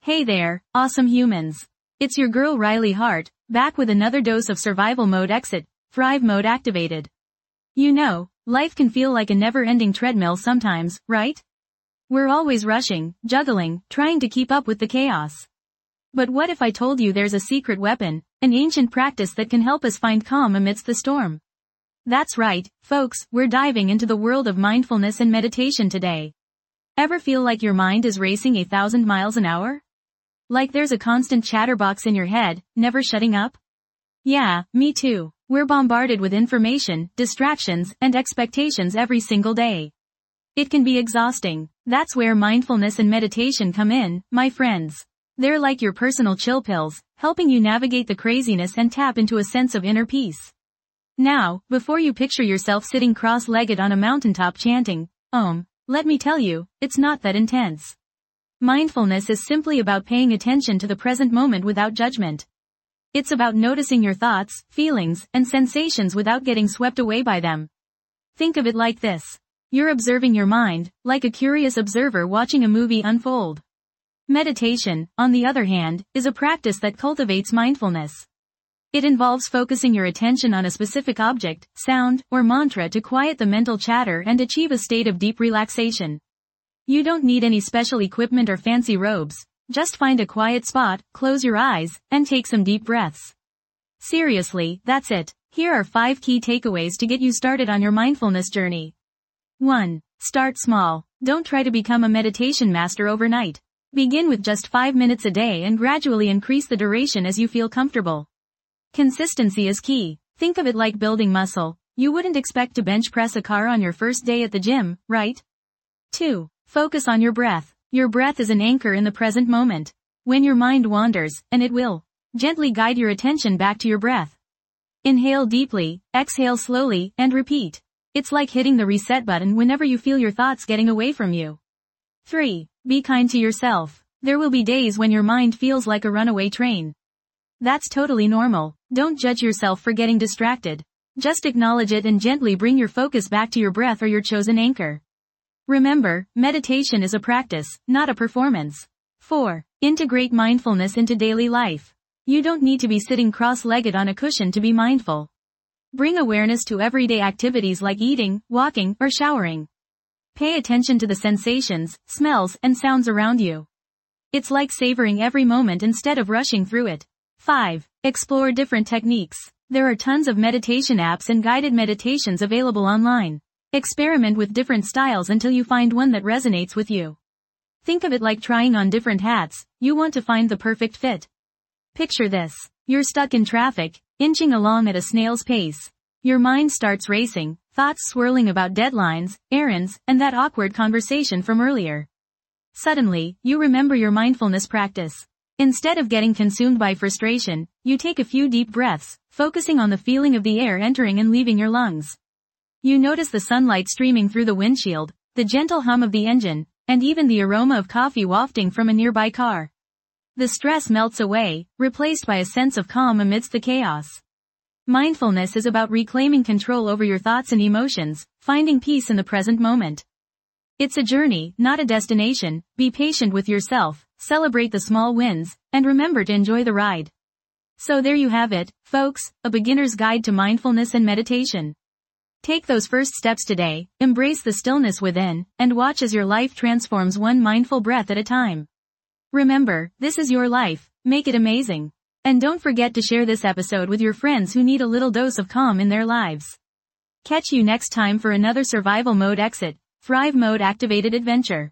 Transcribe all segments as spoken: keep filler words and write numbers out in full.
Hey there, awesome humans. It's your girl Riley Hart, back with another dose of survival mode exit, Thrive mode activated. You know, life can feel like a never-ending treadmill sometimes, right? We're always rushing, juggling, trying to keep up with the chaos. But what if I told you there's a secret weapon, an ancient practice that can help us find calm amidst the storm? That's right, folks, we're diving into the world of mindfulness and meditation today. Ever feel like your mind is racing a thousand miles an hour? Like there's a constant chatterbox in your head, never shutting up? Yeah, me too. We're bombarded with information, distractions, and expectations every single day. It can be exhausting. That's where mindfulness and meditation come in, my friends. They're like your personal chill pills, helping you navigate the craziness and tap into a sense of inner peace. Now, before you picture yourself sitting cross-legged on a mountaintop chanting, Om, let me tell you, it's not that intense. Mindfulness is simply about paying attention to the present moment without judgment. It's about noticing your thoughts, feelings, and sensations without getting swept away by them. Think of it like this. You're observing your mind, like a curious observer watching a movie unfold. Meditation, on the other hand, is a practice that cultivates mindfulness. It involves focusing your attention on a specific object, sound, or mantra to quiet the mental chatter and achieve a state of deep relaxation. You don't need any special equipment or fancy robes. Just find a quiet spot, close your eyes, and take some deep breaths. Seriously, that's it. Here are five key takeaways to get you started on your mindfulness journey. one. Start small. Don't try to become a meditation master overnight. Begin with just five minutes a day and gradually increase the duration as you feel comfortable. Consistency is key. Think of it like building muscle. You wouldn't expect to bench press a car on your first day at the gym, right? two. Focus on your breath. Your breath is an anchor in the present moment. When your mind wanders, and it will, gently guide your attention back to your breath. Inhale deeply, exhale slowly, and repeat. It's like hitting the reset button whenever you feel your thoughts getting away from you. three. Be kind to yourself. There will be days when your mind feels like a runaway train. That's totally normal. Don't judge yourself for getting distracted. Just acknowledge it and gently bring your focus back to your breath or your chosen anchor. Remember, meditation is a practice, not a performance. four. Integrate mindfulness into daily life. You don't need to be sitting cross-legged on a cushion to be mindful. Bring awareness to everyday activities like eating, walking, or showering. Pay attention to the sensations, smells, and sounds around you. It's like savoring every moment instead of rushing through it. five. Explore different techniques. There are tons of meditation apps and guided meditations available online. Experiment with different styles until you find one that resonates with you. Think of it like trying on different hats. You want to find the perfect fit. Picture this. You're stuck in traffic, inching along at a snail's pace. Your mind starts racing, thoughts swirling about deadlines, errands, and that awkward conversation from earlier. Suddenly, you remember your mindfulness practice. Instead of getting consumed by frustration, you take a few deep breaths, focusing on the feeling of the air entering and leaving your lungs. You notice the sunlight streaming through the windshield, the gentle hum of the engine, and even the aroma of coffee wafting from a nearby car. The stress melts away, replaced by a sense of calm amidst the chaos. Mindfulness is about reclaiming control over your thoughts and emotions, finding peace in the present moment. It's a journey, not a destination. Be patient with yourself, celebrate the small wins, and remember to enjoy the ride. So there you have it, folks, a beginner's guide to mindfulness and meditation. Take those first steps today, embrace the stillness within, and watch as your life transforms one mindful breath at a time. Remember, this is your life, make it amazing. And don't forget to share this episode with your friends who need a little dose of calm in their lives. Catch you next time for another survival mode exit, Thrive mode activated adventure.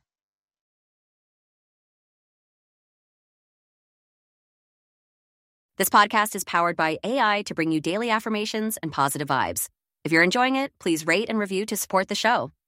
This podcast is powered by A I to bring you daily affirmations and positive vibes. If you're enjoying it, please rate and review to support the show.